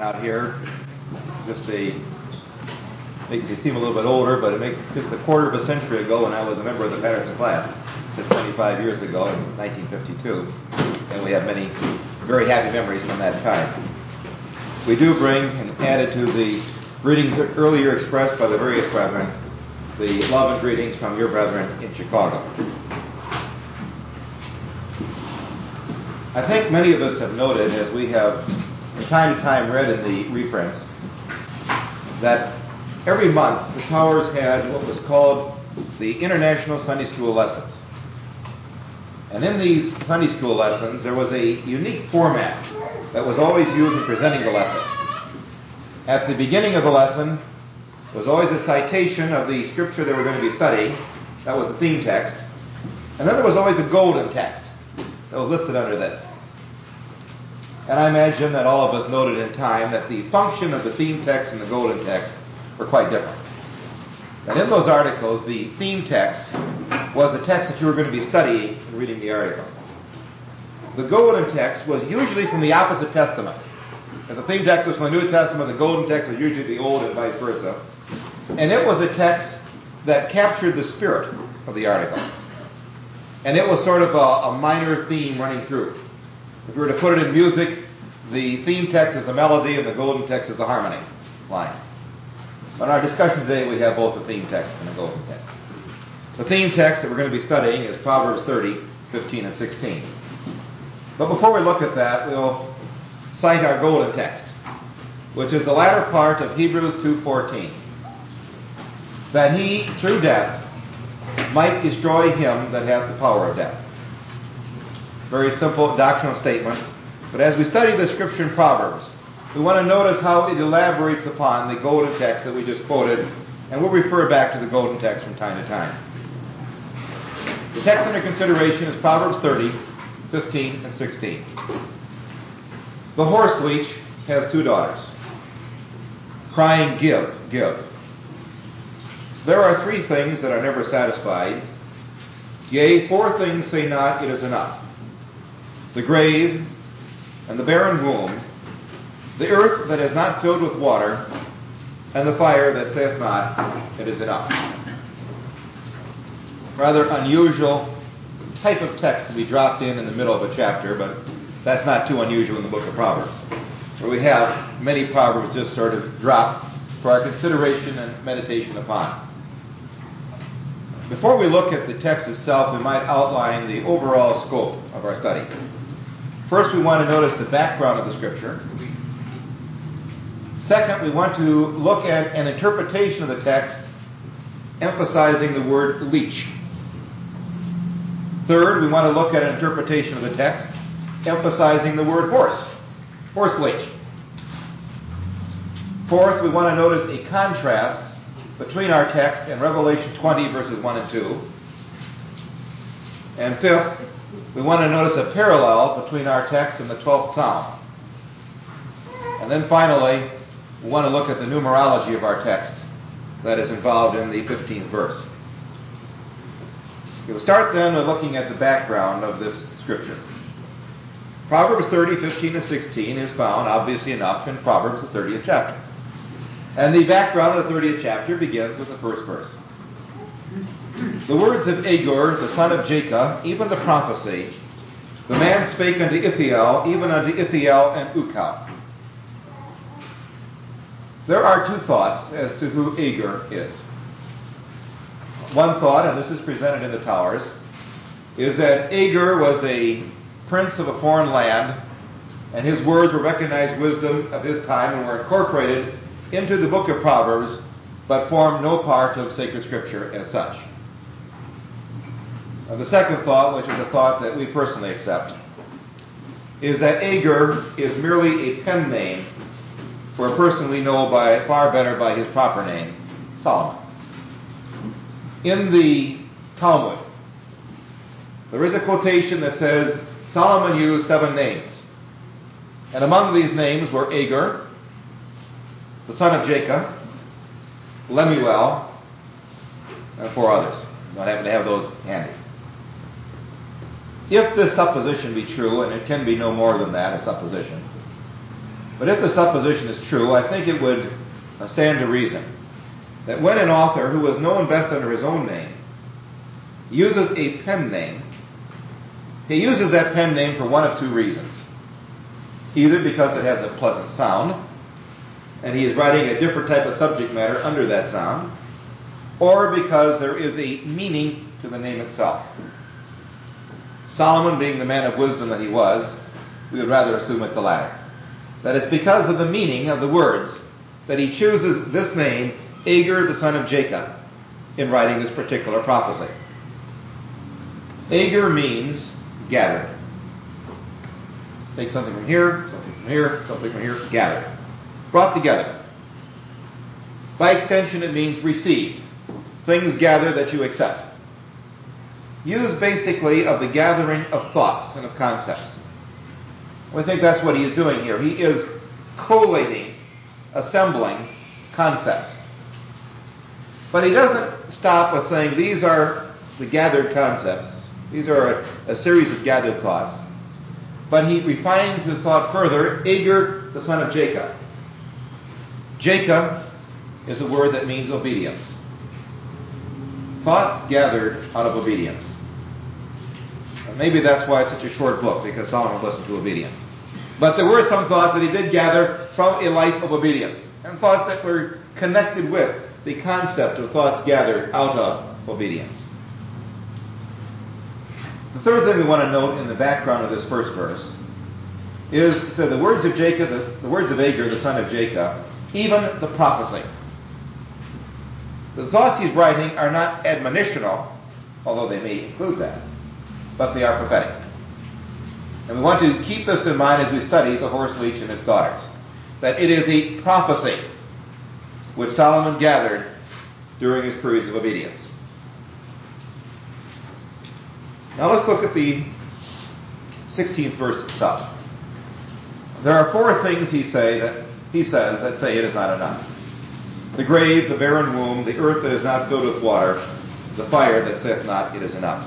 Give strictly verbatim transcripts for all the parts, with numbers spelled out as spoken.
out here. Just a makes me seem a little bit older, but it makes just a quarter of a century ago when I was a member of the Patterson class, just twenty-five years ago in nineteen fifty-two, and we have many very happy memories from that time. We do bring and added to the greetings earlier expressed by the various brethren, the love and greetings from your brethren in Chicago. I think many of us have noted, as we have from time to time read in the reprints, that every month the Towers had what was called the International Sunday School Lessons. And in these Sunday School lessons, there was a unique format that was always used in presenting the lesson. At the beginning of the lesson was always a citation of the scripture they were going to be studying. That was the theme text. And then there was always a golden text that was listed under this. And I imagine that all of us noted in time that the function of the theme text and the golden text were quite different. That in those articles, the theme text was the text that you were going to be studying and reading the article. The golden text was usually from the opposite testament. If the theme text was from the New Testament, the golden text was usually the Old and vice versa. And it was a text that captured the spirit of the article. And it was sort of a, a minor theme running through. If we were to put it in music, the theme text is the melody and the golden text is the harmony line. In our discussion today, we have both the theme text and the golden text. The theme text that we're going to be studying is Proverbs thirty, fifteen, and sixteen. But before we look at that, we'll cite our golden text, which is the latter part of Hebrews two fourteen. That he, through death, might destroy him that hath the power of death. Very simple doctrinal statement. But as we study the scripture in Proverbs, we want to notice how it elaborates upon the golden text that we just quoted, and we'll refer back to the golden text from time to time. The text under consideration is Proverbs thirty, fifteen, and sixteen. The horse leech has two daughters, crying, "Give, give." There are three things that are never satisfied. Yea, four things say not, it is enough. The grave and the barren womb, the earth that is not filled with water, and the fire that saith not, it is enough. Rather unusual type of text to be dropped in in the middle of a chapter, but that's not too unusual in the book of Proverbs, where we have many Proverbs just sort of dropped for our consideration and meditation upon. Before we look at the text itself, we might outline the overall scope of our study. First, we want to notice the background of the scripture. Second, we want to look at an interpretation of the text emphasizing the word leech. Third, we want to look at an interpretation of the text emphasizing the word horse, horse leech. Fourth, we want to notice a contrast between our text and Revelation twenty, verses one and two. And fifth, we want to notice a parallel between our text and the twelfth Psalm. And then finally, we want to look at the numerology of our text that is involved in the fifteenth verse. We will start then with looking at the background of this scripture. Proverbs thirty, fifteen, and sixteen is found, obviously enough, in Proverbs, the thirtieth chapter. And the background of the thirtieth chapter begins with the first verse. The words of Agur, the son of Jacob, even the prophecy, the man spake unto Ithiel, even unto Ithiel and Ukal. There are two thoughts as to who Agur is. One thought, and this is presented in the Towers, is that Agur was a prince of a foreign land, and his words were recognized wisdom of his time and were incorporated into the book of Proverbs, but formed no part of sacred scripture as such. And the second thought, which is a thought that we personally accept, is that Agur is merely a pen name for a person we know by far better by his proper name, Solomon. In the Talmud, there is a quotation that says Solomon used seven names. And among these names were Agur, the son of Jacob, Lemuel, and four others. I don't happen to have those handy. If this supposition be true, and it can be no more than that, a supposition, But if the supposition is true, I think it would uh, stand to reason that when an author who is known best under his own name uses a pen name, he uses that pen name for one of two reasons. Either because it has a pleasant sound, and he is writing a different type of subject matter under that sound, or because there is a meaning to the name itself. Solomon, being the man of wisdom that he was, we would rather assume it's the latter. That it's because of the meaning of the words that he chooses this name, Agur, the son of Jacob, in writing this particular prophecy. Agur means gathered. Take something from here, something from here, something from here, gathered. Brought together. By extension, it means received. Things gathered that you accept. Used basically of the gathering of thoughts and of concepts. We think that's what he is doing here. He is collating, assembling concepts. But he doesn't stop with saying these are the gathered concepts. These are a, a series of gathered thoughts. But he refines his thought further. Agur, the son of Jacob. Jacob is a word that means obedience. Thoughts gathered out of obedience. And maybe that's why it's such a short book, because Solomon wasn't too obedient. But there were some thoughts that he did gather from a life of obedience, and thoughts that were connected with the concept of thoughts gathered out of obedience. The third thing we want to note in the background of this first verse is, so the words of Jacob, the, the words of Agur, the son of Jacob, even the prophecy. The thoughts he's writing are not admonitional, although they may include that, but they are prophetic. And we want to keep this in mind as we study the horse leech and its daughters, that it is a prophecy which Solomon gathered during his periods of obedience. Now let's look at the sixteenth verse itself. There are four things he say that he says that say it is not enough. The grave, the barren womb, the earth that is not filled with water, the fire that saith not, it is enough.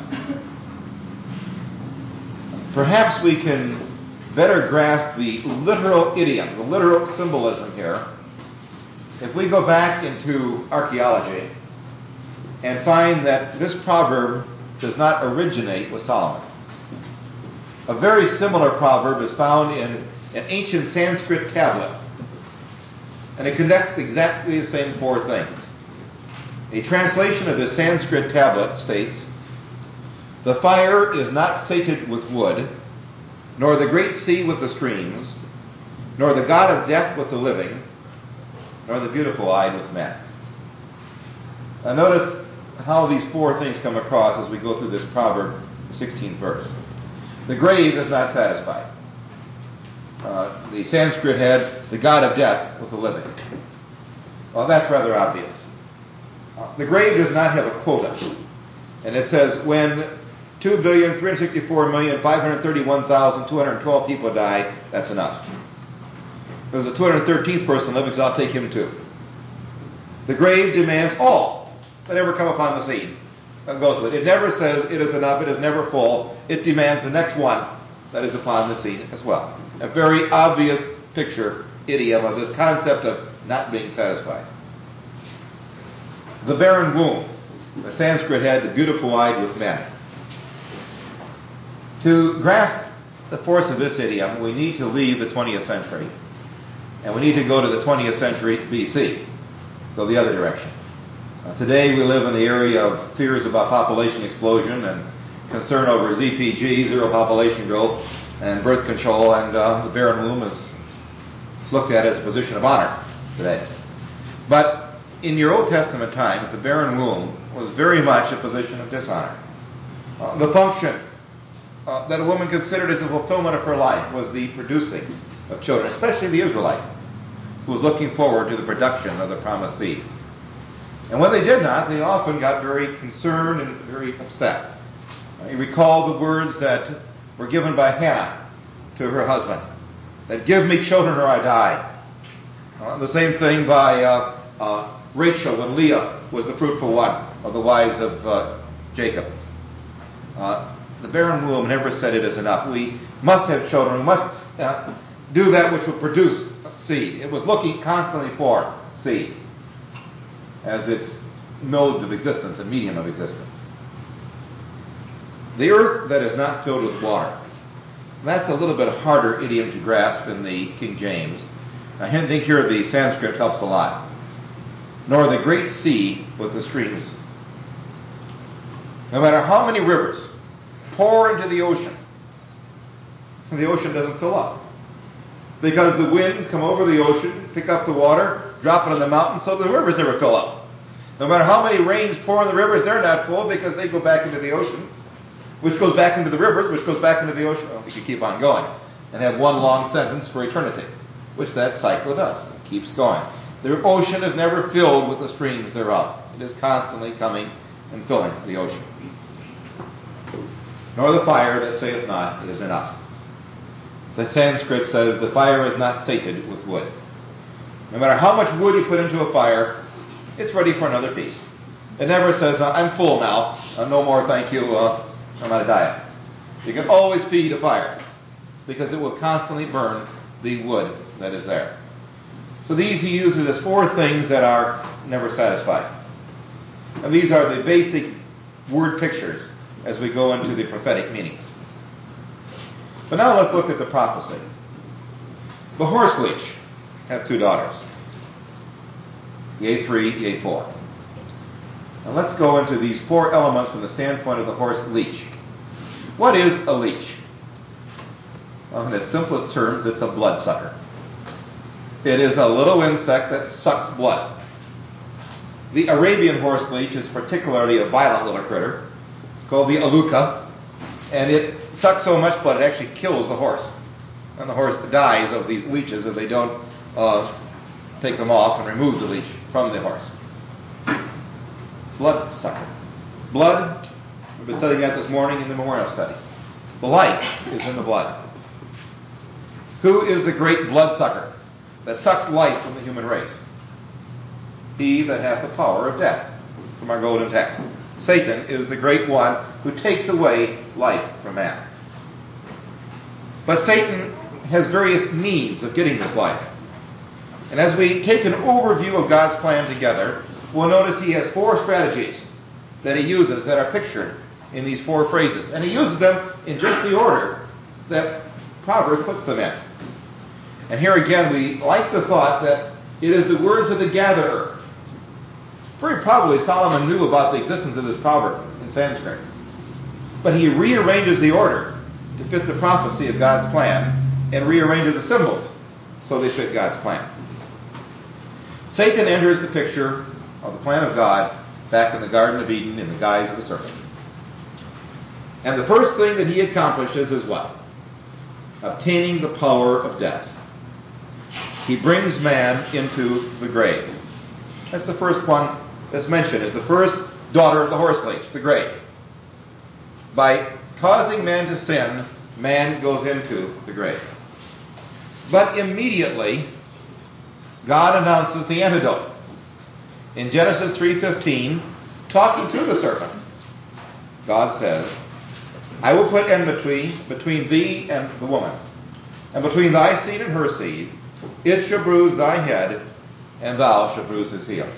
Perhaps we can better grasp the literal idiom, the literal symbolism here, if we go back into archaeology and find that this proverb does not originate with Solomon. A very similar proverb is found in an ancient Sanskrit tablet, and it connects exactly the same four things. A translation of the Sanskrit tablet states, "The fire is not sated with wood, nor the great sea with the streams, nor the God of death with the living, nor the beautiful eyed with men." Now notice how these four things come across as we go through this proverb, sixteenth verse. The grave is not satisfied. Uh, the Sanskrit had the God of death with the living. Well, that's rather obvious. Uh, the grave does not have a quota. And it says, when two billion three hundred sixty-four million five hundred thirty-one thousand two hundred twelve people die, that's enough. If there was a two hundred thirteenth person living, so I'll take him too. The grave demands all that ever come upon the scene. That goes with it. It never says it is enough, it is never full. It demands the next one that is upon the scene as well. A very obvious picture, idiom of this concept of not being satisfied. The barren womb. The Sanskrit had the beautiful eyed with men. To grasp the force of this idiom, we need to leave the twentieth century. And we need to go to the twentieth century B C. Go the other direction. Uh, today we live in the area of fears about population explosion and concern over Z P G, zero population growth, and birth control, and uh, the barren womb is looked at as a position of honor today. But in your Old Testament times, the barren womb was very much a position of dishonor. Uh, the function uh, that a woman considered as the fulfillment of her life was the producing of children, especially the Israelite, who was looking forward to the production of the promised seed. And when they did not, they often got very concerned and very upset. Uh, you recall the words that were given by Hannah to her husband, that give me children or I die. Uh, the same thing by uh, uh, Rachel when Leah was the fruitful one of the wives of uh, Jacob. Uh, the barren womb never said it is enough. We must have children. We must uh, do that which will produce seed. It was looking constantly for seed as its modes of existence, a medium of existence. The earth that is not filled with water. That's a little bit harder idiom to grasp in the King James. I think here the Sanskrit helps a lot. Nor the great sea with the streams. No matter how many rivers pour into the ocean, the ocean doesn't fill up. Because the winds come over the ocean, pick up the water, drop it on the mountains, so the rivers never fill up. No matter how many rains pour in the rivers, they're not full because they go back into the ocean, which goes back into the rivers, which goes back into the ocean. Oh, we could keep on going and have one long sentence for eternity, which that cycle does. It keeps going. The ocean is never filled with the streams thereof. It is constantly coming and filling the ocean. Nor the fire that saith not, it is enough. The Sanskrit says the fire is not sated with wood. No matter how much wood you put into a fire, it's ready for another piece. It never says, I'm full now, uh, no more thank you, uh, I'm on a diet. You can always feed a fire because it will constantly burn the wood that is there. So these he uses as four things that are never satisfied. And these are the basic word pictures as we go into the prophetic meanings. But now let's look at the prophecy. The horse leech had two daughters. Yea three, yea four. Now let's go into these four elements from the standpoint of the horse leech. What is a leech? Well, in its simplest terms, it's a bloodsucker. It is a little insect that sucks blood. The Arabian horse leech is particularly a violent little critter. It's called the aluka, and it sucks so much blood it actually kills the horse. And the horse dies of these leeches if they don't uh, take them off and remove the leech from the horse. Bloodsucker. Blood, we've been studying that this morning in the memorial study. The life is in the blood. Who is the great bloodsucker that sucks life from the human race? He that hath the power of death, from our golden text. Satan is the great one who takes away life from man. But Satan has various means of getting this life. And as we take an overview of God's plan together, we'll notice he has four strategies that he uses that are pictured in these four phrases. And he uses them in just the order that Proverbs puts them in. And here again, we like the thought that it is the words of the gatherer. Very probably Solomon knew about the existence of this proverb in Sanskrit. But he rearranges the order to fit the prophecy of God's plan and rearranges the symbols so they fit God's plan. Satan enters the picture of the plan of God back in the Garden of Eden in the guise of a serpent. And the first thing that he accomplishes is what? Obtaining the power of death. He brings man into the grave. That's the first one that's mentioned, is the first daughter of the horse leech, the grave. By causing man to sin, man goes into the grave. But immediately, God announces the antidote. In Genesis three fifteen, talking to the serpent, God says, I will put enmity between thee and the woman, and between thy seed and her seed. It shall bruise thy head, and thou shalt bruise his heel.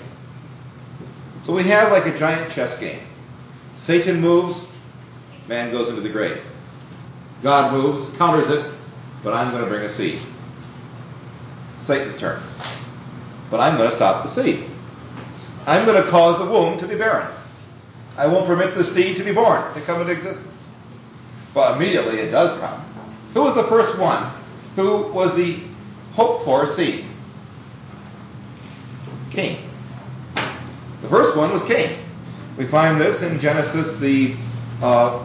So we have like a giant chess game. Satan moves, man goes into the grave. God moves, counters it, but I'm going to bring a seed. Satan's turn. But I'm going to stop the seed. I'm going to cause the womb to be barren. I won't permit the seed to be born, to come into existence. But immediately it does come. Who was the first one? Who was the hoped for seed? Cain. The first one was Cain. We find this in Genesis, the uh,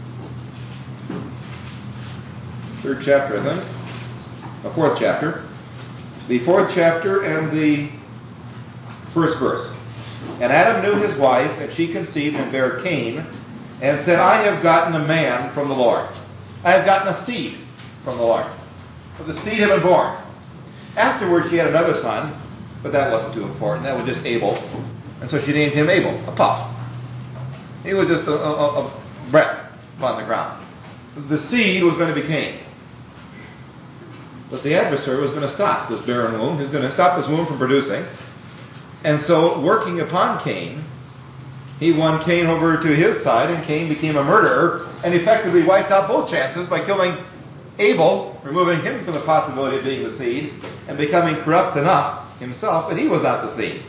third chapter, I think. The fourth chapter. The fourth chapter and the first verse. And Adam knew his wife, and she conceived and bare Cain, and said, I have gotten a man from the Lord. I have gotten a seed from the Lord. For the seed had been born. Afterwards she had another son, but that wasn't too important. That was just Abel. And so she named him Abel, a puff. He was just a, a, a breath upon the ground. The seed was going to be Cain. But the adversary was going to stop this barren womb. He was going to stop this womb from producing. And so, working upon Cain, he won Cain over to his side, and Cain became a murderer and effectively wiped out both chances by killing Abel, removing him from the possibility of being the seed, and becoming corrupt enough himself that he was not the seed.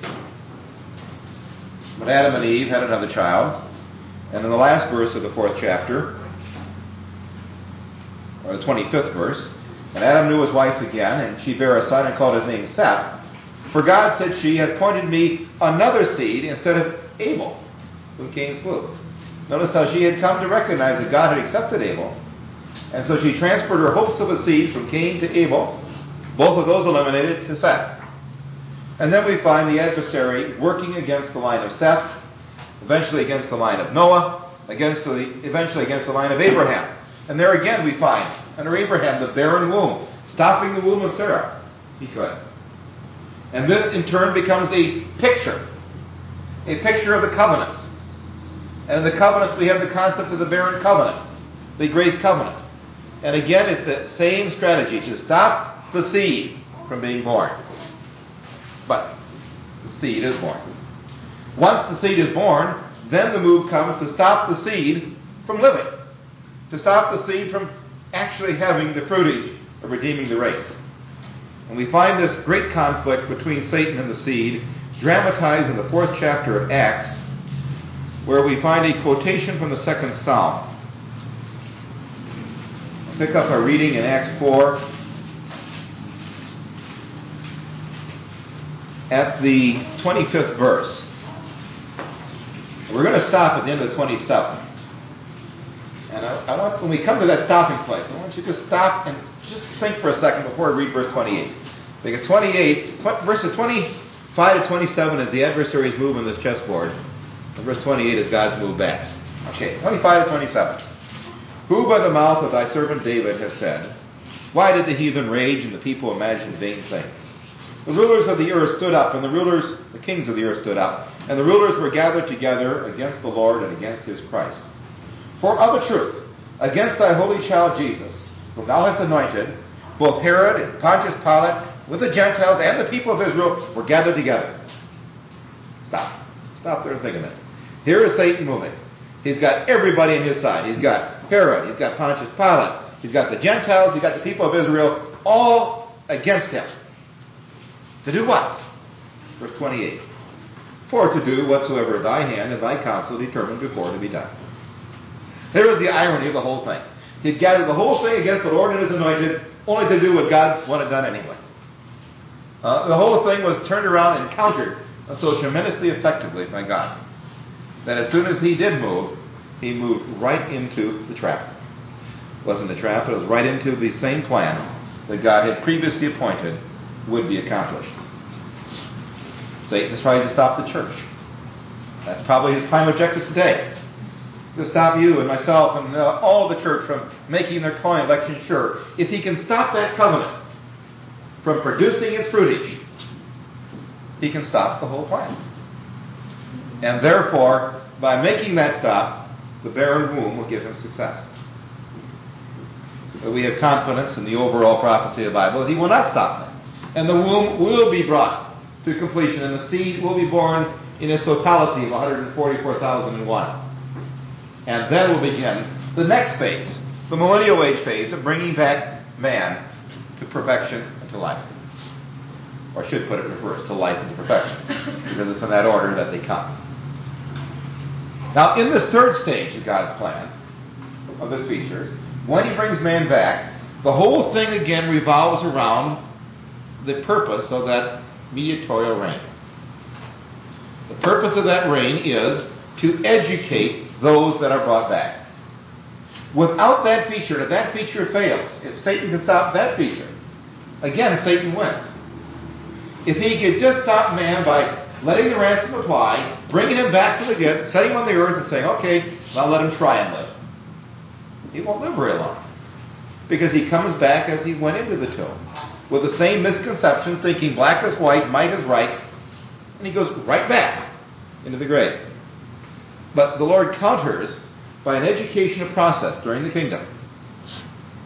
But Adam and Eve had another child, and in the last verse of the fourth chapter, or the twenty-fifth verse, and Adam knew his wife again, and she bare a son and called his name Seth. For God, said she, hath appointed me another seed instead of Abel, whom Cain slew. Notice how she had come to recognize that God had accepted Abel, and so she transferred her hopes of a seed from Cain to Abel, both of those eliminated, to Seth. And then we find the adversary working against the line of Seth, eventually against the line of Noah, against the, eventually against the line of Abraham. And there again we find, under Abraham, the barren womb, stopping the womb of Sarah. He could. And this in turn becomes a picture, a picture of the covenants. And in the covenants we have the concept of the barren covenant, the grace covenant. And again, it's the same strategy, to stop the seed from being born. But the seed is born. Once the seed is born, then the move comes to stop the seed from living. To stop the seed from actually having the fruitage of redeeming the race. And we find this great conflict between Satan and the seed dramatized in the fourth chapter of Acts, where we find a quotation from the second Psalm. I'll pick up our reading in Acts four at the twenty-fifth verse. We're going to stop at the end of the twenty-seventh. And I, I want, when we come to that stopping place, I want you to stop and just think for a second before I read verse twenty-eight. Because twenty-eight, verses twenty-five to twenty-seven is the adversary's move on this chessboard. And verse twenty-eight is God's move back. Okay, twenty-five to twenty-seven. Who by the mouth of thy servant David has said, why did the heathen rage and the people imagine vain things? The rulers of the earth stood up, and the rulers, the kings of the earth stood up, and the rulers were gathered together against the Lord and against his Christ. For of a truth, against thy holy child Jesus, whom thou hast anointed, both Herod and Pontius Pilate, with the Gentiles and the people of Israel, were gathered together. Stop. Stop there and think a minute. Here is Satan moving. He's got everybody on his side. He's got Herod. He's got Pontius Pilate. He's got the Gentiles. He's got the people of Israel, all against him. To do what? Verse twenty-eight. For to do whatsoever thy hand and thy counsel determined before to be done. There is the irony of the whole thing. He'd gathered the whole thing against the Lord and his anointed, only to do what God wanted done anyway. Uh, the whole thing was turned around and countered so tremendously effectively by God, that as soon as he did move, he moved right into the trap. It wasn't a trap, it was right into the same plan that God had previously appointed would be accomplished. Satan is trying to stop the church. That's probably his prime objective today. To stop you and myself and uh, all the church from making their calling election sure. If he can stop that covenant from producing its fruitage, he can stop the whole plan. And therefore, by making that stop, the barren womb will give him success. But we have confidence in the overall prophecy of the Bible that he will not stop that. And the womb will be brought to completion, and the seed will be born in its totality of one hundred forty-four thousand one. And then will begin the next phase, the millennial age phase of bringing back man to perfection and to life. Or I should put it reverse, to life and to perfection, because it's in that order that they come. Now, in this third stage of God's plan, of this features, when he brings man back, the whole thing again revolves around the purpose of that mediatorial reign. The purpose of that reign is to educate those that are brought back. Without that feature, and if that feature fails, if Satan can stop that feature, again, Satan wins. If he could just stop man by letting the ransom apply, bringing him back to the good, setting him on the earth and saying, okay, now let him try and live. He won't live very long. Because he comes back as he went into the tomb, with the same misconceptions, thinking black is white, might is right, and he goes right back into the grave. But the Lord counters by an educational process during the kingdom.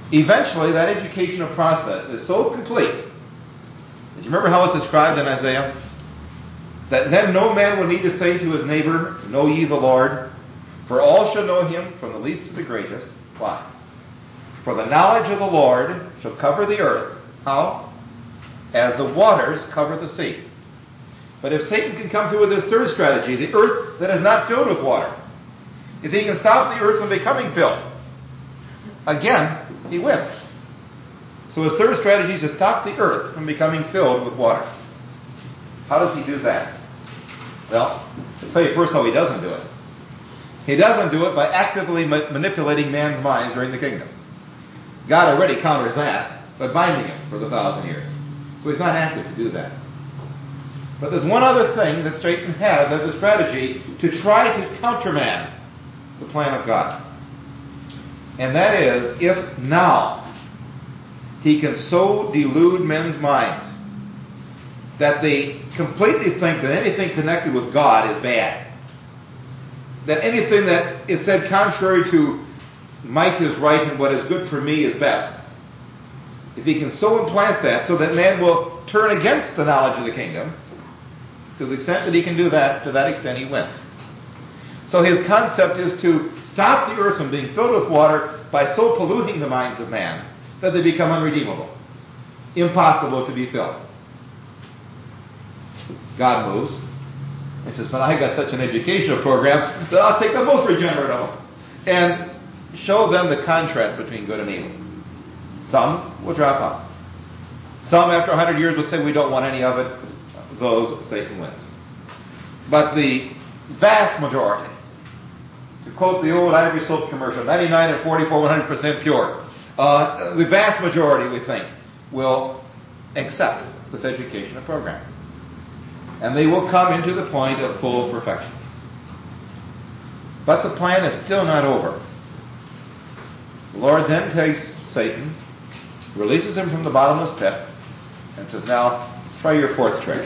eventually that educational process is so complete. Do you remember how it's described in Isaiah? That then no man will need to say to his neighbor, know ye the Lord, for all shall know him from the least to the greatest. Why? For the knowledge of the Lord shall cover the earth. How? As the waters cover the sea. But if Satan can come through with his third strategy, the earth that is not filled with water, if he can stop the earth from becoming filled, again, he wins. So his third strategy is to stop the earth from becoming filled with water. How does he do that? Well, I'll tell you first how he doesn't do it. He doesn't do it by actively ma- manipulating man's minds during the kingdom. God already counters that by binding him for the thousand years. So he's not active to do that. But there's one other thing that Satan has as a strategy to try to countermand the plan of God. And that is, if now he can so delude men's minds that they completely think that anything connected with God is bad, that anything that is said contrary to might is right and what is good for me is best, if he can so implant that so that man will turn against the knowledge of the kingdom, to the extent that he can do that, to that extent he wins. So his concept is to stop the earth from being filled with water by so polluting the minds of man that they become unredeemable, impossible to be filled. God moves. He says, but I got such an educational program that I'll take the most regenerate of them and show them the contrast between good and evil. Some will drop off. Some, after a hundred years, will say we don't want any of it. Those, Satan wins. But the vast majority, to quote the old Ivory Soap commercial, ninety-nine and forty-four, one hundred percent pure, uh, the vast majority, we think, will accept this educational program. And they will come into the point of full perfection. But the plan is still not over. The Lord then takes Satan, releases him from the bottomless pit, and says, now, try your fourth trick.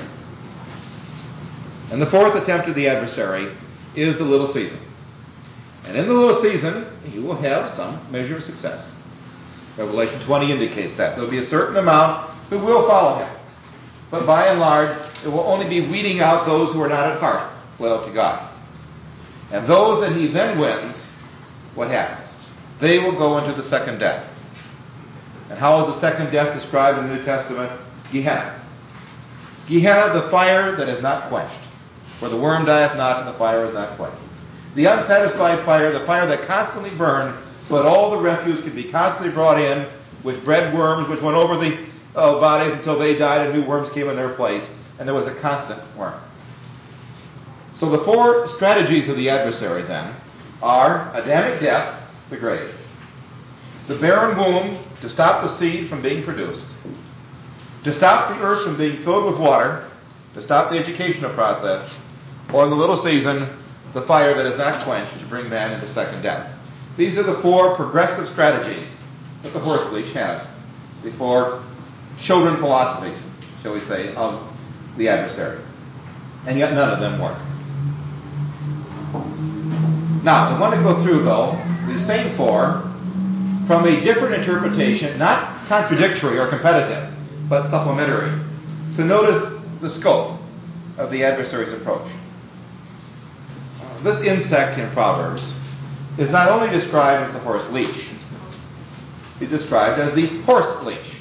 And the fourth attempt of the adversary is the little season. And in the little season, he will have some measure of success. Revelation twenty indicates that. There will be a certain amount who will follow him. But by and large, it will only be weeding out those who are not at heart loyal to God. And those that he then wins, what happens? They will go into the second death. And how is the second death described in the New Testament? Gehenna. Gehenna, the fire that is not quenched. For the worm dieth not, and the fire is not quenched. The unsatisfied fire, the fire that constantly burned, so that all the refuse could be constantly brought in, with bred worms, which went over the uh, bodies until they died and new worms came in their place. And there was a constant worm. So the four strategies of the adversary then are Adamic death, the grave. The barren womb, to stop the seed from being produced. To stop the earth from being filled with water. To stop the educational process. Or in the little season, the fire that is not quenched, to bring man into second death. These are the four progressive strategies that the horse leech has. The four children philosophies, shall we say, of the adversary. And yet none of them work. Now, I want to go through, though, the same four from a different interpretation, not contradictory or competitive, but supplementary, to notice the scope of the adversary's approach. This insect in Proverbs is not only described as the horse leech, it's described as the horse leech.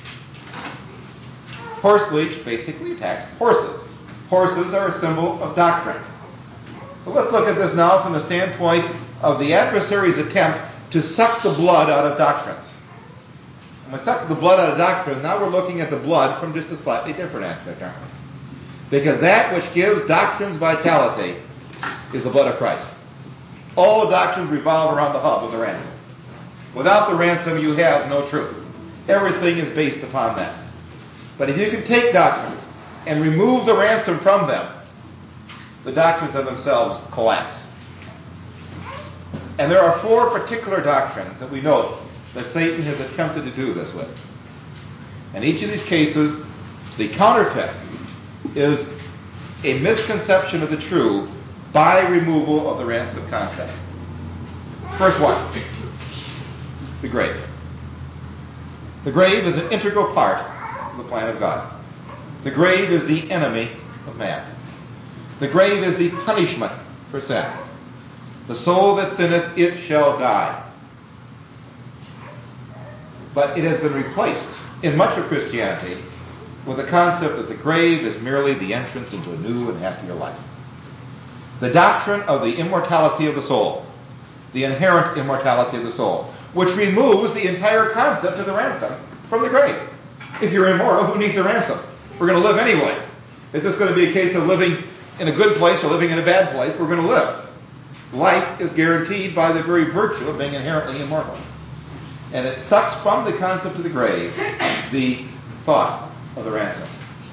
Horse leech basically attacks horses. Horses are a symbol of doctrine. So let's look at this now from the standpoint of the adversary's attempt to suck the blood out of doctrines. When we suck the blood out of doctrines, now we're looking at the blood from just a slightly different aspect, aren't we? Because that which gives doctrines vitality is the blood of Christ. All doctrines revolve around the hub of the ransom. Without the ransom, you have no truth. Everything is based upon that. But if you can take doctrines and remove the ransom from them, the doctrines of themselves collapse. And there are four particular doctrines that we know that Satan has attempted to do this with. In each of these cases, the counterfeit is a misconception of the true by removal of the ransom concept. First one, the grave. The grave is an integral part of the plan of God. The grave is the enemy of man. The grave is the punishment for sin. The soul that sinneth, it shall die. But it has been replaced in much of Christianity with the concept that the grave is merely the entrance into a new and happier life. The doctrine of the immortality of the soul, the inherent immortality of the soul, which removes the entire concept of the ransom from the grave. If you're immortal, who needs a ransom? We're going to live anyway. Is this going to be a case of living in a good place or living in a bad place? We're going to live. Life is guaranteed by the very virtue of being inherently immortal. And it sucks from the concept of the grave the thought of the ransom.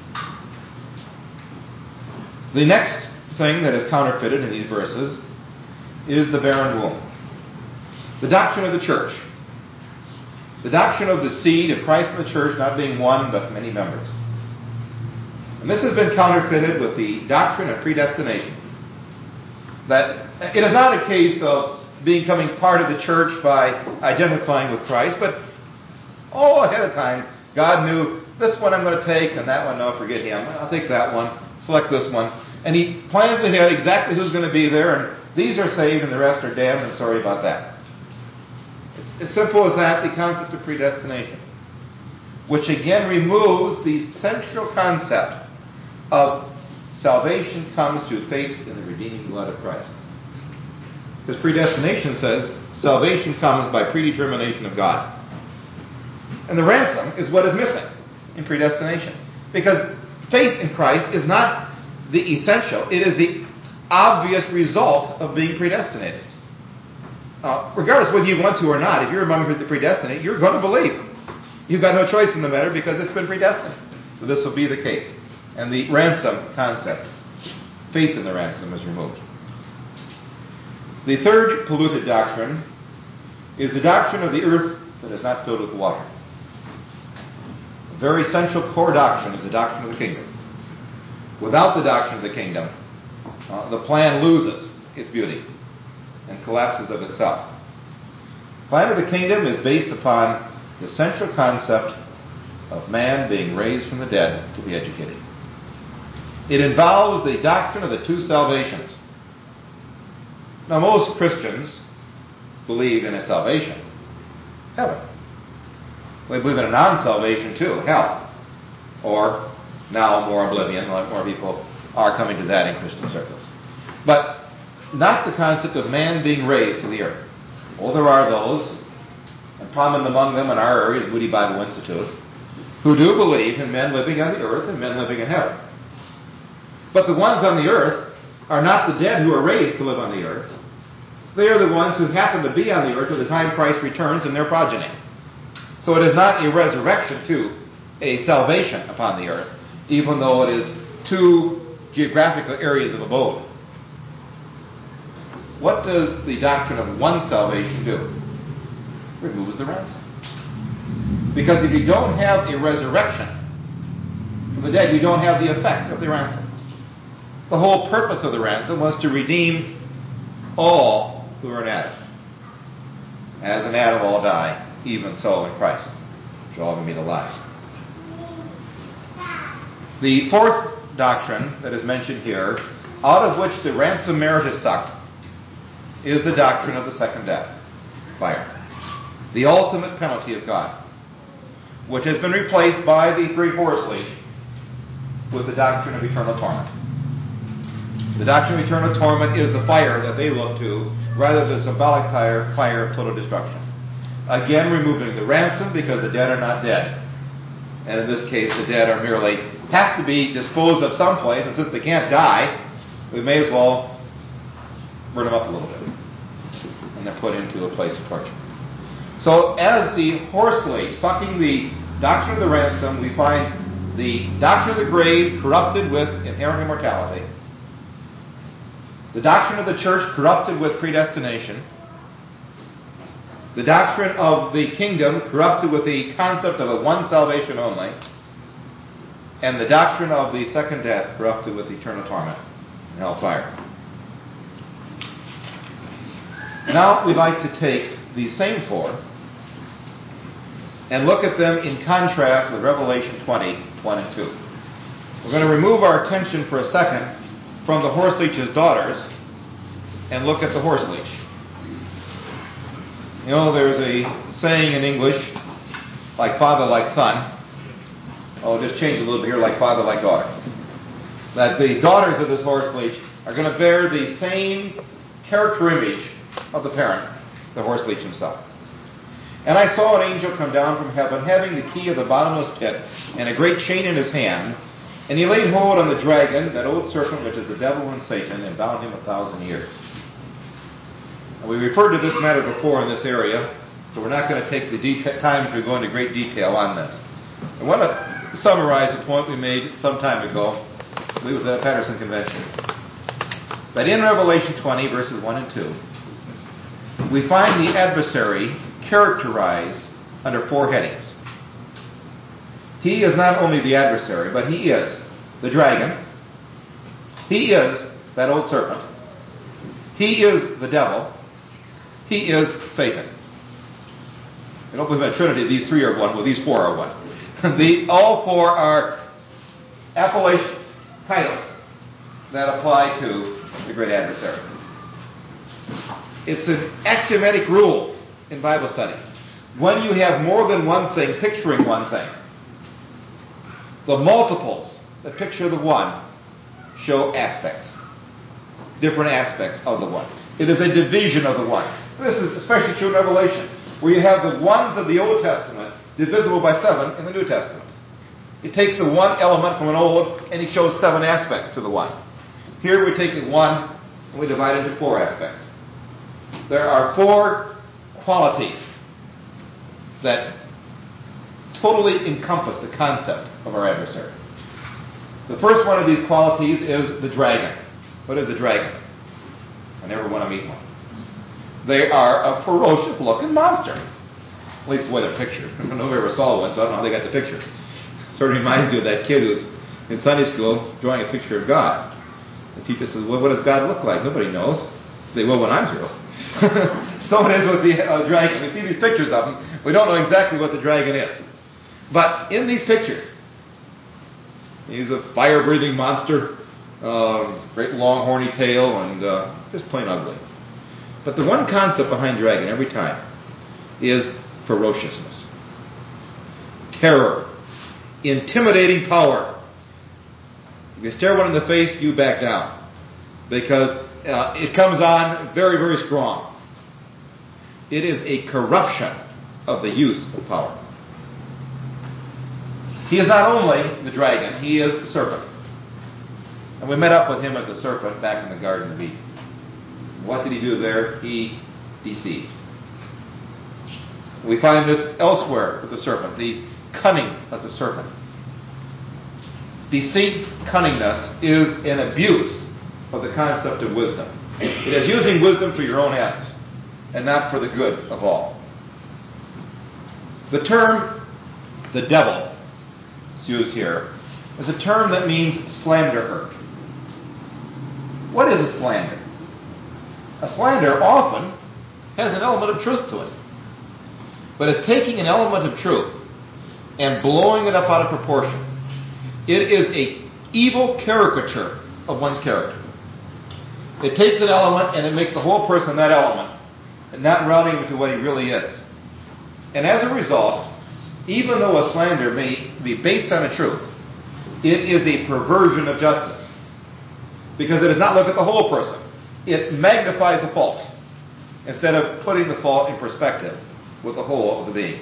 The next thing that is counterfeited in these verses is the barren womb. The doctrine of the church. The doctrine of the seed of Christ in the church not being one but many members. And this has been counterfeited with the doctrine of predestination. That it is not a case of becoming part of the church by identifying with Christ, but oh, ahead of time, God knew this one I'm going to take and that one, no, forget him. I'll take that one, select this one. And he plans ahead exactly who's going to be there, and these are saved and the rest are damned, and sorry about that. It's as simple as that, the concept of predestination, which again removes the central concept of salvation comes through faith in the redeeming blood of Christ. Because predestination says salvation comes by predetermination of God. And the ransom is what is missing in predestination. Because faith in Christ is not the essential, it is the obvious result of being predestinated. Uh, regardless whether you want to or not, if you're among the predestinate, you're going to believe. You've got no choice in the matter because it's been predestined. So this will be the case. And the ransom concept, faith in the ransom, is removed. The third polluted doctrine is the doctrine of the earth that is not filled with water. A very central core doctrine is the doctrine of the kingdom. Without the doctrine of the kingdom, uh, the plan loses its beauty and collapses of itself. The plan of the kingdom is based upon the central concept of man being raised from the dead to be educated. It involves the doctrine of the two salvations. Now, most Christians believe in a salvation, heaven. They believe in a non-salvation too, hell. Or, now more oblivion, like more people are coming to that in Christian circles. But not the concept of man being raised to the earth. Oh, there are those, and prominent among them in our area is Moody Bible Institute, who do believe in men living on the earth and men living in heaven. But the ones on the earth are not the dead who are raised to live on the earth. They are the ones who happen to be on the earth at the time Christ returns in their progeny. So it is not a resurrection to a salvation upon the earth, even though it is two geographical areas of abode. What does the doctrine of one salvation do? It removes the ransom. Because if you don't have a resurrection from the dead, you don't have the effect of the ransom. The whole purpose of the ransom was to redeem all who are in Adam. As in Adam all die, even so in Christ shall all be made alive. The fourth doctrine that is mentioned here, out of which the ransom merit is sucked, is the doctrine of the second death, fire. The ultimate penalty of God, which has been replaced by the great horse leash with the doctrine of eternal torment. The doctrine of eternal torment is the fire that they look to, rather than the symbolic fire, fire of total destruction. Again, removing the ransom because the dead are not dead. And in this case, the dead are merely, have to be disposed of someplace, and since they can't die, we may as well burn them up a little bit. And they're put into a place of torture. So as the horse leash, sucking the doctrine of the ransom, we find the doctrine of the grave corrupted with inherent immortality. The doctrine of the church corrupted with predestination. The doctrine of the kingdom corrupted with the concept of a one salvation only. And the doctrine of the second death corrupted with eternal torment and hellfire. Now we'd like to take these same four and look at them in contrast with Revelation twenty, one and two. We're going to remove our attention for a second from the horse leech's daughters and look at the horse leech. You know, there's a saying in English, like father, like son. Oh, just change a little bit here, like father, like daughter. That the daughters of this horse leech are going to bear the same character image of the parent, the horse leech himself. And I saw an angel come down from heaven, having the key of the bottomless pit and a great chain in his hand. And he laid hold on the dragon, that old serpent which is the devil and Satan, and bound him a thousand years. And we referred to this matter before in this area, so we're not going to take the deta- time to go into great detail on this. I want to summarize a point we made some time ago. I believe it was at the Patterson Convention. That in Revelation twenty, verses one and two, we find the adversary characterized under four headings. He is not only the adversary, but he is the dragon. He is that old serpent. He is the devil. He is Satan. I don't believe in the Trinity these three are one. Well, these four are one. The, all four are appellations, titles, that apply to the great adversary. It's an axiomatic rule in Bible study. When you have more than one thing picturing one thing, the multiples that picture the one show aspects, different aspects of the one. It is a division of the one. This is especially true in Revelation, where you have the ones of the Old Testament divisible by seven in the New Testament. It takes the one element from an old and it shows seven aspects to the one. Here we take the one and we divide it into four aspects. There are four qualities that totally encompass the concept of our adversary. The first one of these qualities is the dragon. What is a dragon? I never want to meet one. They are a ferocious looking monster. At least the way they're pictured. I don't know if I ever saw one, so I don't know how they got the picture. It sort of reminds you of that kid who's in Sunday school drawing a picture of God. The teacher says, well, what does God look like? Nobody knows. They will when I'm through. So it is with the uh, dragon. We see these pictures of him. We don't know exactly what the dragon is. But in these pictures, he's a fire-breathing monster, uh, great long horny tail, and uh, just plain ugly. But the one concept behind dragon every time is ferociousness, terror, intimidating power. If you stare one in the face, you back down, because uh, it comes on very, very strong. It is a corruption of the use of power. He is not only the dragon, he is the serpent. And we met up with him as the serpent back in the Garden of Eden. What did he do there? He deceived. We find this elsewhere with the serpent, the cunning of the serpent. Deceit, cunningness, is an abuse of the concept of wisdom. It is using wisdom for your own ends and not for the good of all. The term, the devil, is used here, is a term that means slanderer. What is a slander? A slander often has an element of truth to it. But it's taking an element of truth and blowing it up out of proportion. It is an evil caricature of one's character. It takes an element and it makes the whole person that element and not rounding him to what he really is. And as a result, even though a slander may be based on a truth, it is a perversion of justice. Because it does not look at the whole person. It magnifies the fault instead of putting the fault in perspective with the whole of the being.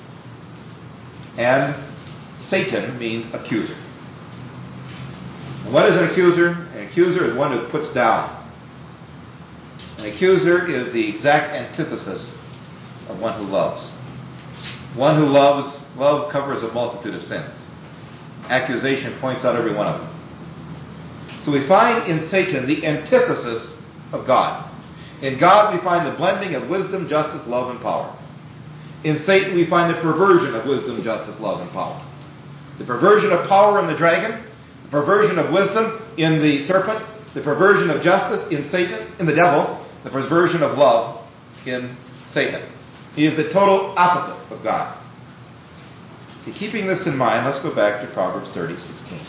And Satan means accuser. And what is an accuser? An accuser is one who puts down. An accuser is the exact antithesis of one who loves. One who loves, love covers a multitude of sins. Accusation points out every one of them. So we find in Satan the antithesis of God. In God we find the blending of wisdom, justice, love, and power. In Satan we find the perversion of wisdom, justice, love, and power. The perversion of power in the dragon, the perversion of wisdom in the serpent, the perversion of justice in Satan, in the devil, the perversion of love in Satan. He is the total opposite of God. Okay, keeping this in mind, let's go back to Proverbs thirty sixteen.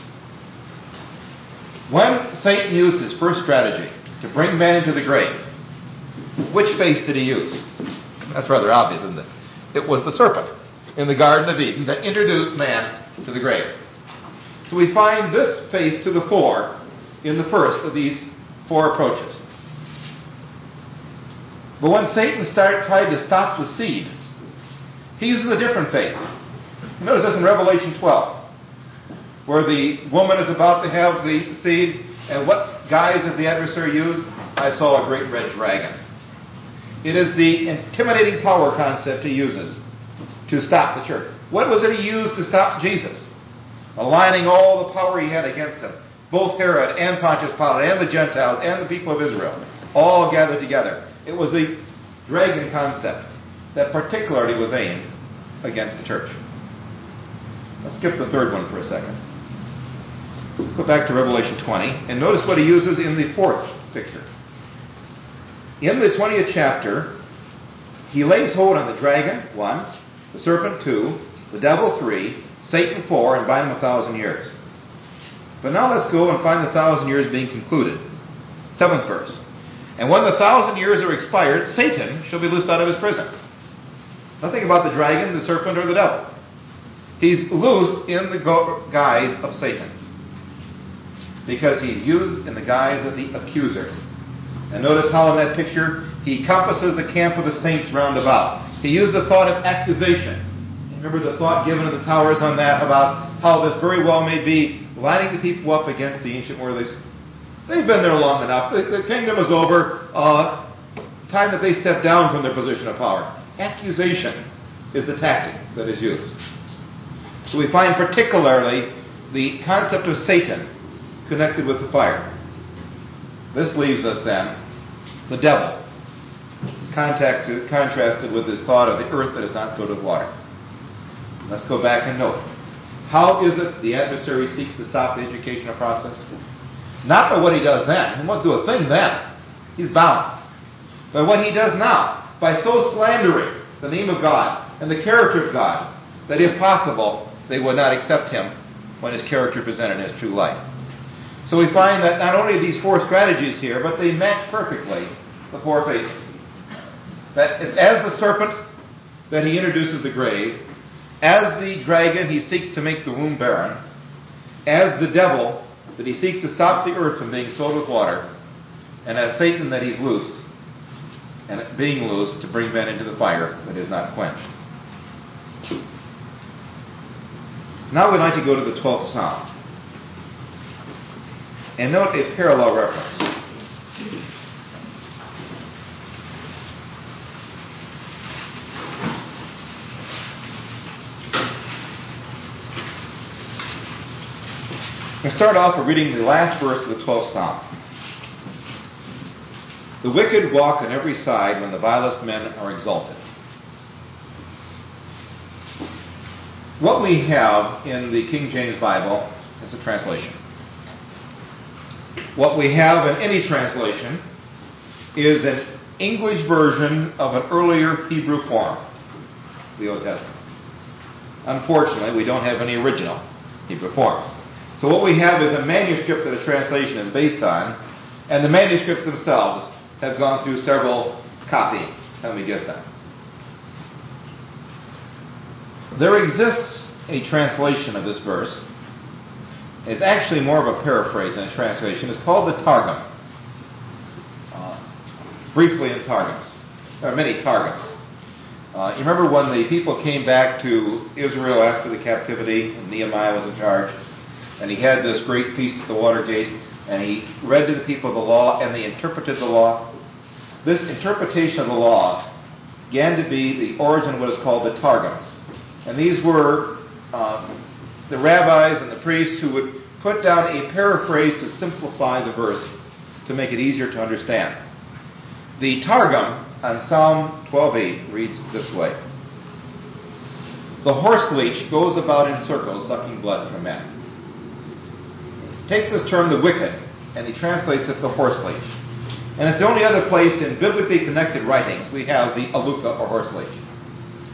When Satan used his first strategy to bring man into the grave, which face did he use? That's rather obvious, isn't it? It was the serpent in the Garden of Eden that introduced man to the grave. So we find this face to the fore in the first of these four approaches. But when Satan started, tried to stop the seed, he uses a different face. Notice this in Revelation twelve, where the woman is about to have the seed, and what guise does the adversary use? I saw a great red dragon. It is the intimidating power concept he uses to stop the church. What was it he used to stop Jesus? Aligning all the power he had against him. Both Herod and Pontius Pilate and the Gentiles and the people of Israel all gathered together. It was the dragon concept that particularly was aimed against the church. Let's skip the third one for a second. Let's go back to Revelation twenty and notice what he uses in the fourth picture. In the twentieth chapter, he lays hold on the dragon, one, the serpent, two, the devil, three, Satan, four, and bind him a thousand years. But now let's go and find the thousand years being concluded. Seventh verse. And when the thousand years are expired, Satan shall be loosed out of his prison. Nothing about the dragon, the serpent, or the devil. He's loosed in the guise of Satan, because he's used in the guise of the accuser. And notice how in that picture he compasses the camp of the saints round about. He used the thought of accusation. Remember the thought given in the towers on that about how this very well may be lining the people up against the ancient worthies. They've been there long enough. The, the kingdom is over. Uh, time that they step down from their position of power. Accusation is the tactic that is used. So we find particularly the concept of Satan connected with the fire. This leaves us then the devil, contacted, contrasted with this thought of the earth that is not filled with water. Let's go back and note. How is it the adversary seeks to stop the educational process? Not by what he does then. He won't do a thing then. He's bound. But what he does now, by so slandering the name of God and the character of God, that if possible, they would not accept him when his character presented in his true light. So we find that not only are these four strategies here, but they match perfectly the four faces. That it's as the serpent that he introduces the grave, as the dragon he seeks to make the womb barren, as the devil that he seeks to stop the earth from being filled with water, and as Satan that he's loosed, and being loosed to bring men into the fire that is not quenched. Now we'd like to go to the twelfth Psalm and note a parallel reference. We'll start off by reading the last verse of the twelfth Psalm. The wicked walk on every side when the vilest men are exalted. What we have in the King James Bible is a translation. What we have in any translation is an English version of an earlier Hebrew form, the Old Testament. Unfortunately, we don't have any original Hebrew forms. So what we have is a manuscript that a translation is based on, and the manuscripts themselves have gone through several copyings, and we get them. There exists a translation of this verse. It's actually more of a paraphrase than a translation. It's called the Targum. Uh, briefly in Targums. There are many Targums. Uh, you remember when the people came back to Israel after the captivity, and Nehemiah was in charge, and he had this great feast at the water gate, and he read to the people the law, and they interpreted the law. This interpretation of the law began to be the origin of what is called the Targums. And these were uh, the rabbis and the priests who would put down a paraphrase to simplify the verse to make it easier to understand. The Targum on Psalm twelve eight reads this way. The horse leech goes about in circles sucking blood from men. He takes this term, the wicked, and he translates it the horse leech. And it's the only other place in biblically connected writings we have the aluka or horse leech.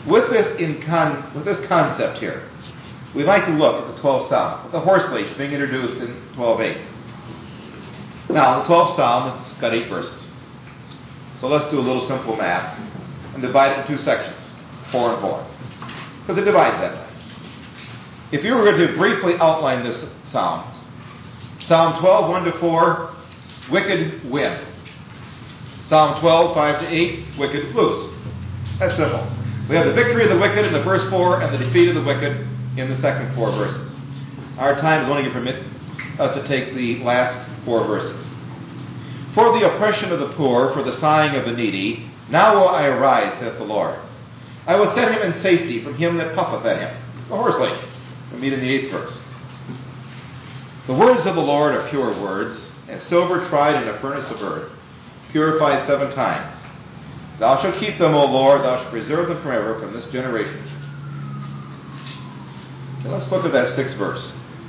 with this in con, with this concept here, we'd like to look at the twelfth Psalm, with the horse leech being introduced in twelve eight. Now, the twelfth Psalm has got eight verses. So let's do a little simple math and divide it in two sections, four and four, because it divides that way. If you were going to briefly outline this Psalm, Psalm twelve, one to four, wicked win. Psalm twelve, five to eight, wicked lose. That's simple. We have the victory of the wicked in the verse four and the defeat of the wicked in the second four verses. Our time is only going to permit us to take the last four verses. For the oppression of the poor, for the sighing of the needy, now will I arise, saith the Lord. I will set him in safety from him that puffeth at him. The horse leech. We meet in the eighth verse. The words of the Lord are pure words, as silver tried in a furnace of earth, purified seven times. Thou shalt keep them, O Lord, thou shalt preserve them forever from this generation. Okay, let's look at that sixth verse.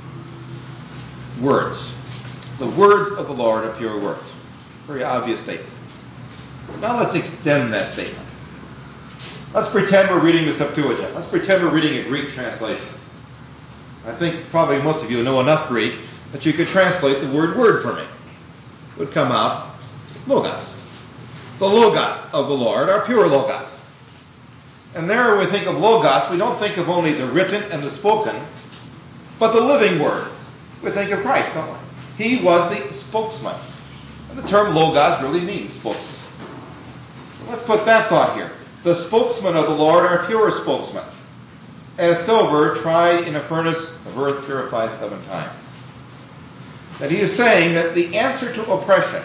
Words. The words of the Lord are pure words. Very obvious statement. Now let's extend that statement. Let's pretend we're reading the Septuagint. Let's pretend we're reading a Greek translation. I think probably most of you know enough Greek that you could translate the word word for me. It would come out logos. The logos of the Lord are pure logos. And there when we think of logos, we don't think of only the written and the spoken, but the living word. We think of Christ, don't we? He was the spokesman. And the term logos really means spokesman. So let's put that thought here. The spokesmen of the Lord are pure spokesmen, as silver tried in a furnace of earth purified seven times. That he is saying that the answer to oppression,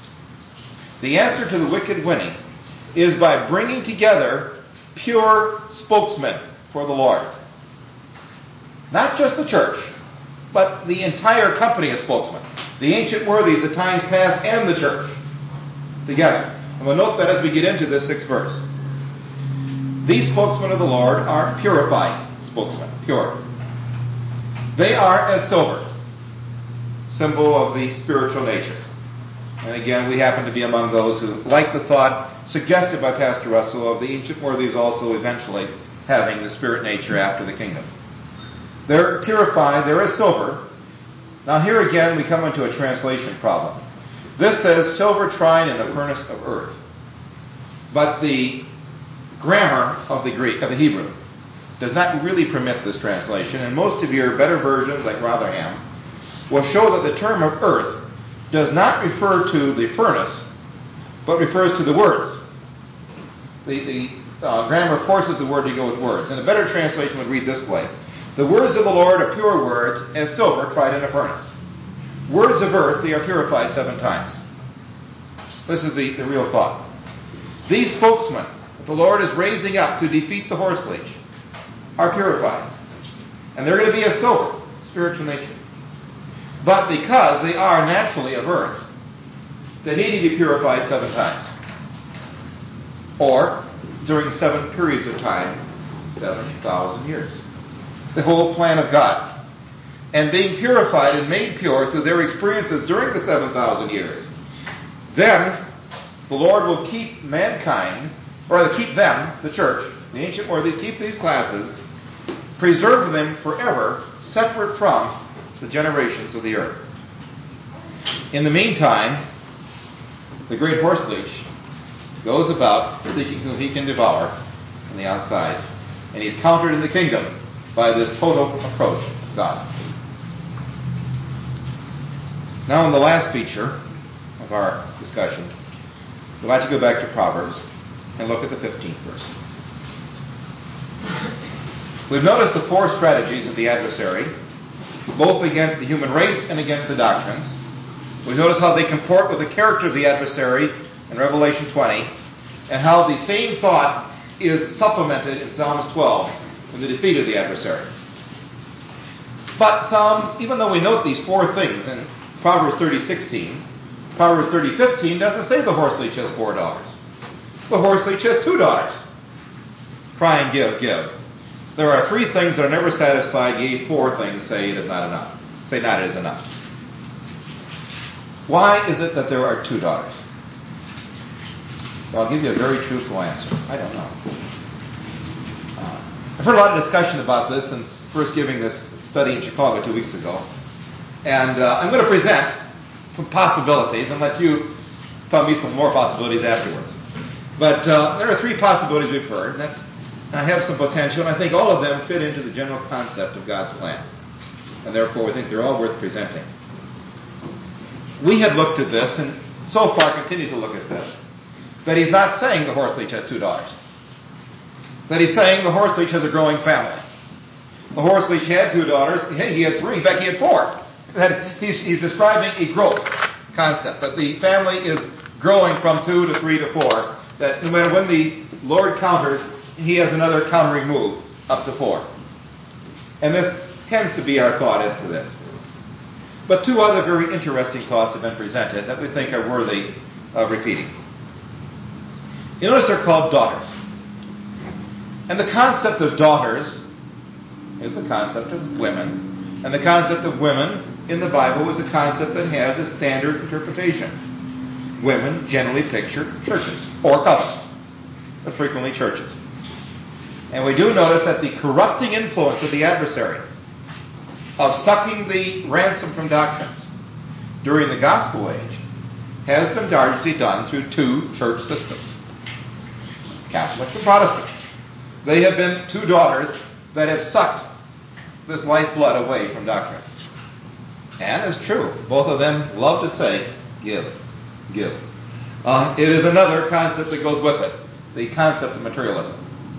the answer to the wicked winning, is by bringing together pure spokesmen for the Lord. Not just the church, but the entire company of spokesmen. The ancient worthies of times past and the church together. And we'll note that as we get into this sixth verse. These spokesmen of the Lord are purified spokesmen, pure. They are as silver, symbol of the spiritual nature. And again, we happen to be among those who like the thought suggested by Pastor Russell of the ancient worthies also eventually having the spirit nature after the kingdom. They're purified, they're as silver. Now here again we come into a translation problem. This says silver tried in a furnace of earth. But the grammar of the Greek, of the Hebrew, does not really permit this translation, and most of your better versions, like Rotherham, will show that the term of earth does not refer to the furnace, but refers to the words. The, the uh, grammar forces the word to go with words. And a better translation would read this way. The words of the Lord are pure words, as silver tried in a furnace. Words of earth, they are purified seven times. This is the, the real thought. These spokesmen that the Lord is raising up to defeat the horse leech are purified. And they're going to be as silver, spiritual nature. But because they are naturally of earth, they need to be purified seven times. Or, during seven periods of time, seven thousand years. The whole plan of God. And being purified and made pure through their experiences during the seven thousand years, then the Lord will keep mankind, or rather keep them, the church, the ancient worthies, keep these classes, preserve them forever, separate from the generations of the earth. In the meantime, the great horse leech goes about seeking whom he can devour on the outside. And he's countered in the kingdom by this total approach to God. Now in the last feature of our discussion, we'd like to go back to Proverbs and look at the fifteenth verse. We've noticed the four strategies of the adversary, both against the human race and against the doctrines. We notice how they comport with the character of the adversary in Revelation twenty, and how the same thought is supplemented in Psalms twelve in the defeat of the adversary. But Psalms, even though we note these four things in Proverbs thirty sixteen, Proverbs thirty fifteen doesn't say the horse leech has four daughters. The horse leech has two daughters. Cry and give, give. There are three things that are never satisfied, yea, four things say it is not enough. Say not it is enough. Why is it that there are two daughters? Well, I'll give you a very truthful answer. I don't know. I've heard a lot of discussion about this since first giving this study in Chicago two weeks ago. And uh, I'm going to present some possibilities and let you tell me some more possibilities afterwards. But uh, there are three possibilities we've heard that I have some potential, and I think all of them fit into the general concept of God's plan. And therefore, we think they're all worth presenting. We have looked at this, and so far continue to look at this, that he's not saying the horse leech has two daughters. That he's saying the horse leech has a growing family. The horse leech had two daughters, he had three, in fact he had four. That he's, he's describing a growth concept, that the family is growing from two to three to four, that no matter when the Lord counters, he has another countering move up to four. And this tends to be our thought as to this. But two other very interesting thoughts have been presented that we think are worthy of repeating. You notice they're called daughters. And the concept of daughters is the concept of women. And the concept of women in the Bible is a concept that has a standard interpretation. Women generally picture churches or covenants, but frequently churches. And we do notice that the corrupting influence of the adversary of sucking the ransom from doctrines during the gospel age has been largely done through two church systems, Catholic and Protestant. They have been two daughters that have sucked this lifeblood away from doctrine. And it's true, both of them love to say, give, give. Uh, it is another concept that goes with it, the concept of materialism.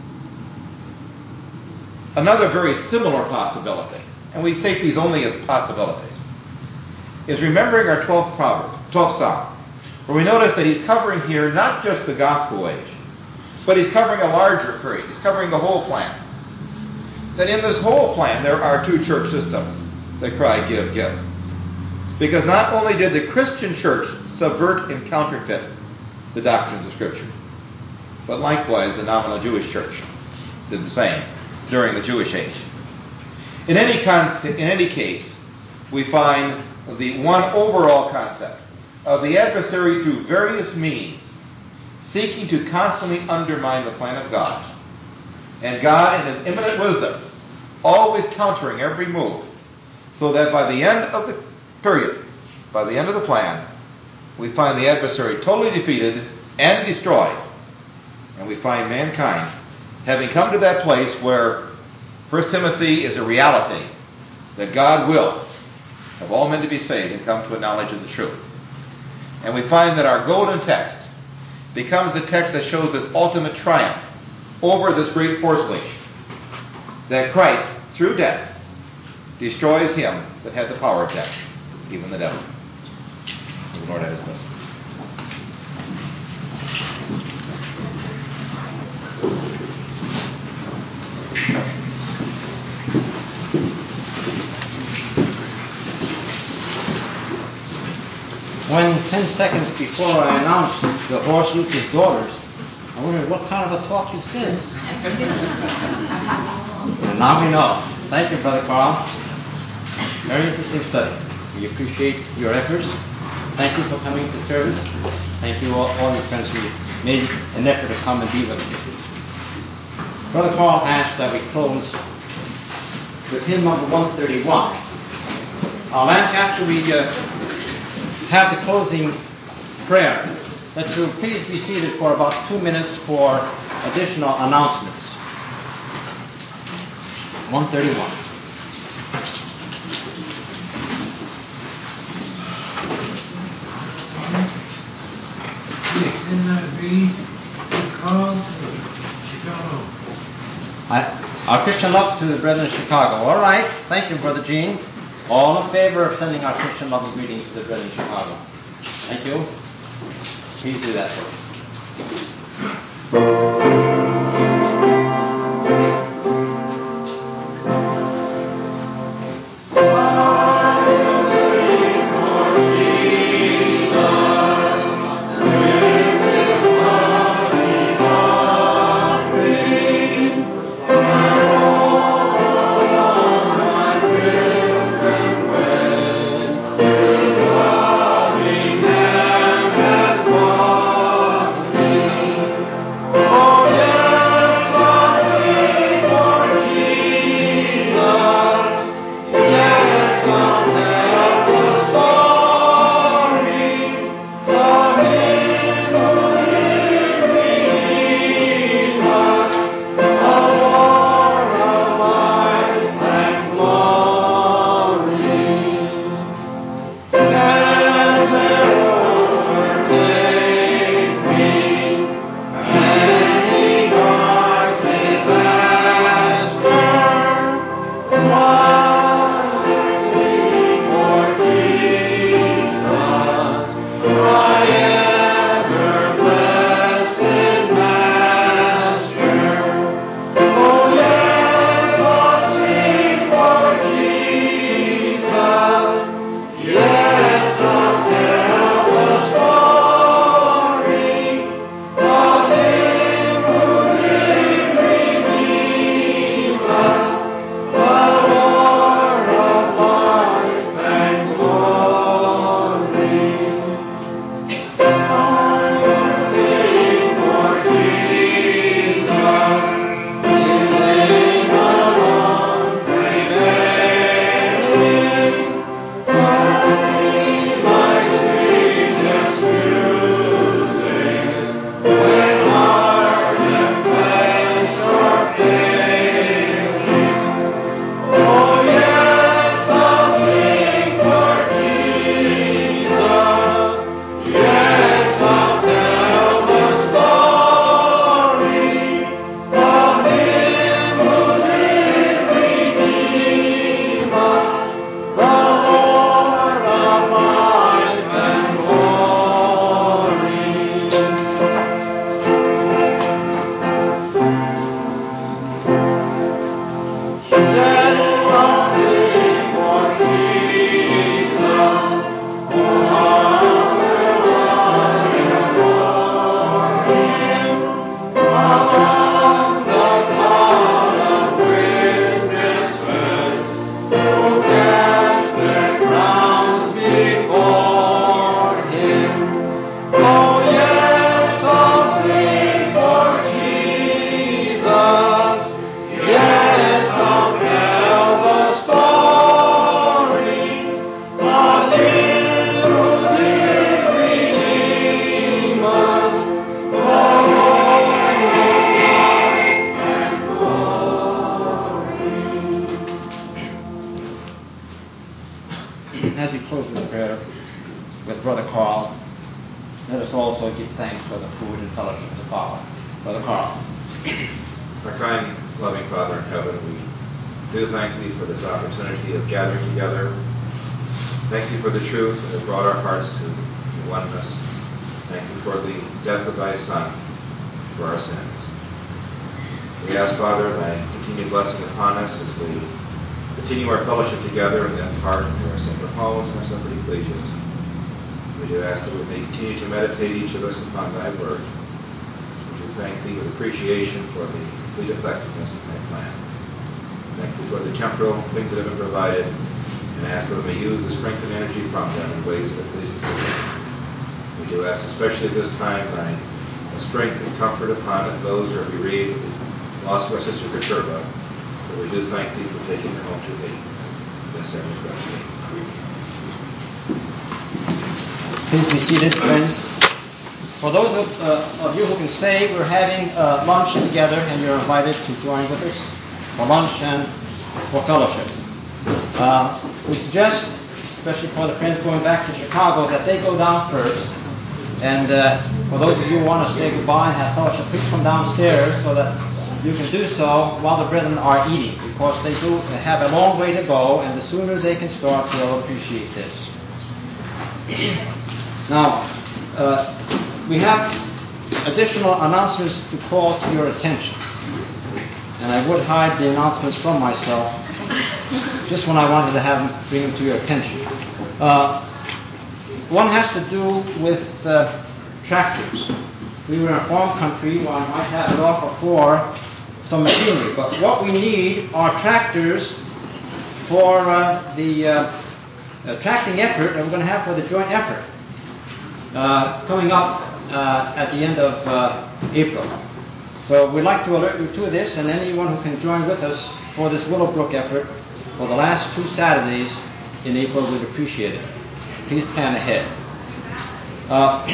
Another very similar possibility, and we take these only as possibilities, is remembering our twelfth proverb, twelfth Psalm, where we notice that he's covering here not just the gospel age, but he's covering a larger period. He's covering the whole plan. That in this whole plan there are two church systems that cry, give, give. Because not only did the Christian church subvert and counterfeit the doctrines of Scripture, but likewise the nominal Jewish church did the same during the Jewish age. In any, con- in any case, we find the one overall concept of the adversary through various means seeking to constantly undermine the plan of God. And God, in His infinite wisdom, always countering every move, so that by the end of the period, by the end of the plan, we find the adversary totally defeated and destroyed. And we find mankind having come to that place where First Timothy is a reality, that God will have all men to be saved and come to a knowledge of the truth. And we find that our golden text becomes the text that shows this ultimate triumph over this great horse leech, that Christ, through death, destroys him that had the power of death, even the devil. May the Lord have His blessing. When ten seconds before I announced the horse leech's daughters, I wondered what kind of a talk is this? And now we know. Thank you, Brother Carl. Very interesting study. We appreciate your efforts. Thank you for coming to service. Thank you all, all your friends who made an effort to come and be with us. Brother Carl asked that we close with hymn number one thirty-one. I'll ask after we uh, have the closing prayer that you please be seated for about two minutes for additional announcements. one thirty-one. I, our Christian love to the brethren in Chicago. All right. Thank you, Brother Gene. All in favor of sending our Christian love and greetings to the brethren in Chicago. Thank you. Please do that for us. Oh, with Brother Carl, let us also give thanks for the food and fellowship to follow. Brother Carl. Our kind, loving Father in heaven, we do thank Thee for this opportunity of gathering together. Thank You for the truth that has brought our hearts to oneness. Thank You for the death of Thy Son for our sins. We ask, Father, Thy continued blessing upon us as we continue our fellowship together and then part into our separate halls and our separate ecclesias. We do ask that we may continue to meditate, each of us, upon Thy Word. We do thank Thee with appreciation for the complete effectiveness of Thy plan. Thank You for the temporal things that have been provided, and ask that we may use the strength and energy from them in ways that are pleasing to Thee. We do ask, especially at this time, Thy strength and comfort upon those who are bereaved of the loss of our sister Katurba. But we do thank Thee for taking her home to Thee. This and we pray. Please be seated, friends. For those of, uh, of you who can stay, we're having uh, lunch together, and you're invited to join with us for lunch and for fellowship. Uh, we suggest, especially for the friends going back to Chicago, that they go down first. And uh, for those of you who want to say goodbye and have fellowship, please come downstairs so that you can do so while the brethren are eating, because they do have a long way to go, and the sooner they can start, they'll appreciate this. Now, uh, we have additional announcements to call to your attention. And I would hide the announcements from myself just when I wanted to have them, bring them to your attention. Uh, one has to do with uh, tractors. We were in a farm country where I might have it offer for some machinery, but what we need are tractors for uh, the uh, uh, tracting effort that we're going to have for the joint effort uh, coming up uh, at the end of uh, April. So we'd like to alert you to this, and anyone who can join with us for this Willowbrook effort for the last two Saturdays in April would appreciate it. Please plan ahead. Uh,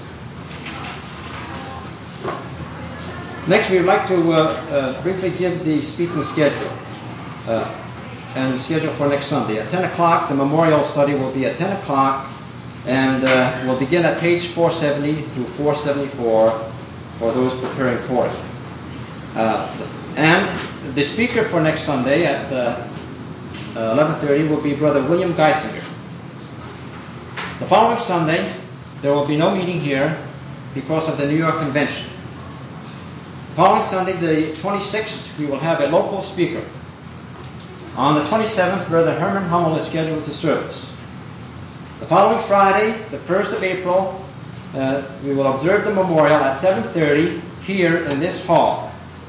Next, we would like to uh, uh, briefly give the speaking schedule uh, and schedule for next Sunday. At ten o'clock, the memorial study will be at ten o'clock, and uh, we'll begin at page four seventy through four seventy-four for those preparing for it. Uh, and the speaker for next Sunday at uh, uh, eleven thirty will be Brother William Geisinger. The following Sunday, there will be no meeting here because of the New York Convention. Following Sunday, the twenty-sixth, we will have a local speaker. On the twenty-seventh, Brother Herman Hummel is scheduled to service. The following Friday, the first of April, uh, we will observe the memorial at seven thirty here in this hall.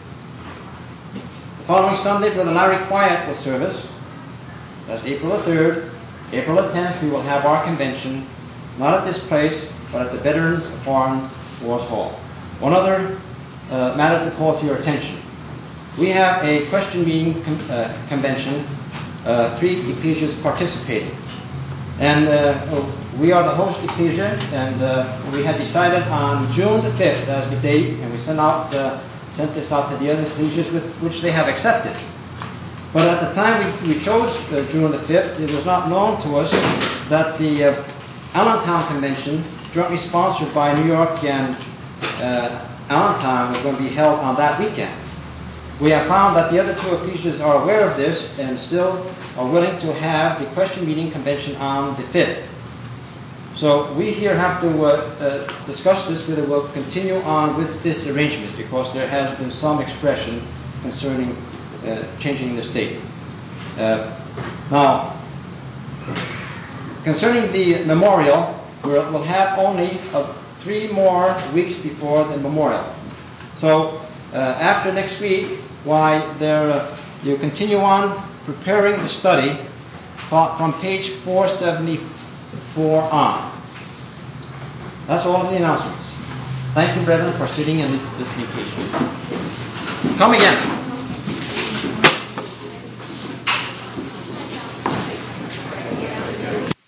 The following Sunday, Brother Larry Quiet will service. That's April the third. April the tenth, we will have our convention, not at this place, but at the Veterans of Foreign Wars Hall. One other Uh, matter to call to your attention. We have a question meeting com- uh, convention, uh, three ecclesias participating. And uh, we are the host ecclesia, and uh, we had decided on June the fifth as the date, and we sent out uh, sent this out to the other ecclesias, with which they have accepted. But at the time we, we chose uh, June the fifth, it was not known to us that the uh, Allentown Convention, jointly sponsored by New York and uh, Allentown, was going to be held on that weekend. We have found that the other two ecclesias are aware of this and still are willing to have the question meeting convention on the fifth. So we here have to uh, uh, discuss this, whether we'll continue on with this arrangement, because there has been some expression concerning uh, changing this date. Uh, now, concerning the memorial, we'll, we'll have only a three more weeks before the memorial. So uh, after next week, why there uh, you continue on preparing the study from page four seventy-four on. That's all of the announcements. Thank you, brethren, for sitting and listening. Come again.